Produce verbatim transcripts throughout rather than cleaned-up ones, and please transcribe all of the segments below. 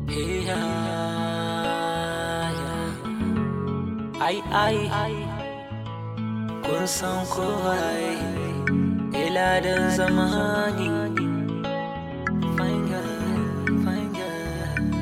Ai ai kun san kowa ila da zamani. Fine girl, fine girl.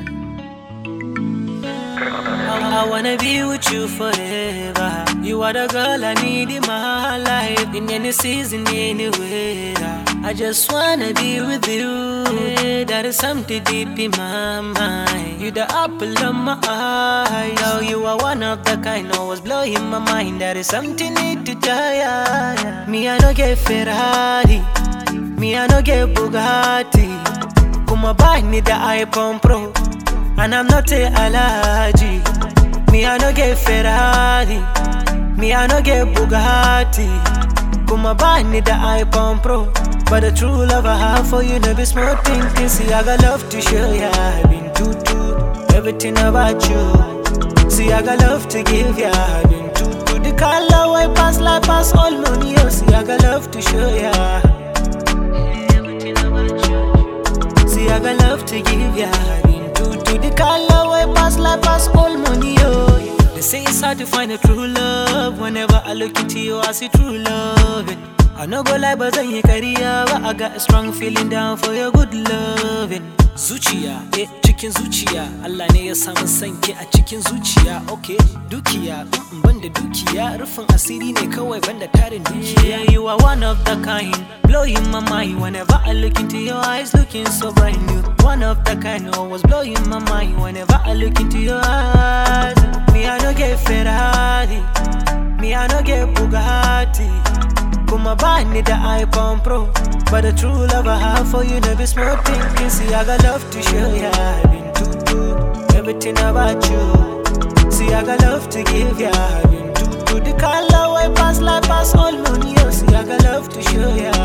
I wanna be with you forever. You are the girl I need in my life. In any season, anywhere. I just wanna be with you. There is something deep in my mind. You the apple of my eye. Oh, you are one of the kind. Always blowing my mind. There is something need to die. Me I no get Ferrari. Me I no get Bugatti. Kuma buy me the iPhone Pro, and I'm not a allergy. Me I no get Ferrari. Me I no get Bugatti. Kuma buy me the iPhone Pro, but the true love I have for you no be small thinking. See I got love to show ya. I've been too too everything about you. See I got love to give ya. I've been too too the color way pass like pass all money. Oh, see I got love to show ya. Everything about you. See I got love to give ya. I've been too too the color way pass like pass all money. Oh, they say it's hard to find a true love. Whenever I look into you, I see true love. I no go lie, but I career, but I got a strong feeling down for your good loving. Zuciya, eh, cikin zuciya, Allah ne ya samu sanke a cikin zuciya. Okay, dukiya, mm, banda dukiya, rufin asiri ne kawai banda tarin dukiya. You are one of the kind, blowing my mind. Whenever I look into your eyes, looking so brand new. One of the kind, always blowing my mind. Whenever I look into your eyes, me I no get Ferrari, me I no get Bugatti. Kuma buy me the iPhone Pro, but the true love I have for you no be small thinking. See I got love to show ya. I've been too too everything about you. See I got love to give ya. I've been too too the color way pass like pass all money. Oh, see I got love to show ya.